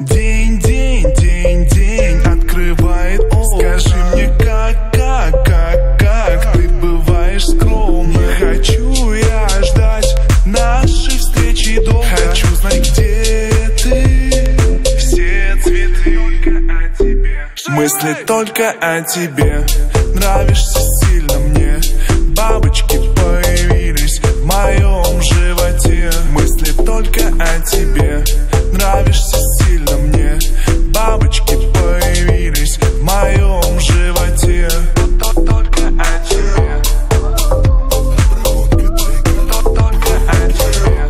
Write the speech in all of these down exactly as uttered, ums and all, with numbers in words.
День, день, день, день открывает окна. Скажи мне, как, как, как, как ты бываешь скромна. Не хочу я ждать нашей встречи долго. Хочу знать, где ты. Все цветы только о тебе. Мысли только о тебе. Нравишься сильно мне. Бабочки появились в моем животе. Мысли только о тебе. Нравишься сильно мне. Бабочки появились в моем животе. Только о тебе. Только о тебе.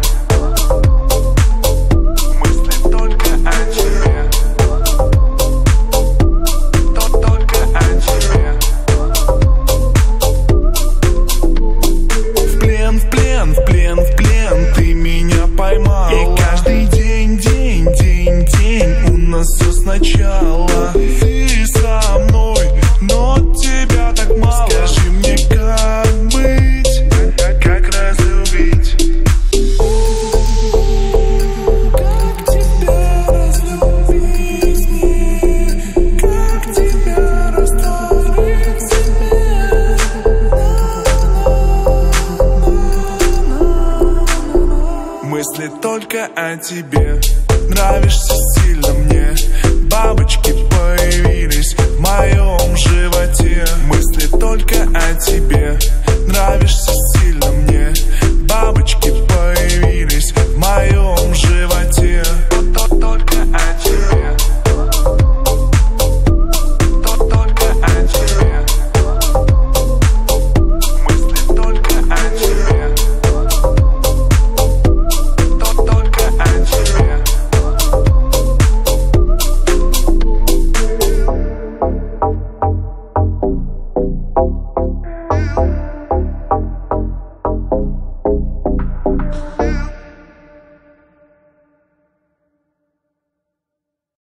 Мысли только о тебе. Только о тебе. В плен, в плен, в плен, в плен ты меня поймал. И каждый день, день, день, день у нас все сначала. Ты со мной, но тебя так мало. Скажи мне, как быть, как разлюбить? Как тебя разлюбить мне? Как тебя растворить в себе? Мысли только о тебе. Нравишься сильно мне. Бабочки появились в моем животе. Мысли только о тебе. Нравишься сильно мне. Бабочки появились в моем животе. Только о тебе. Только о тебе. Мысли только о тебе. Только о тебе.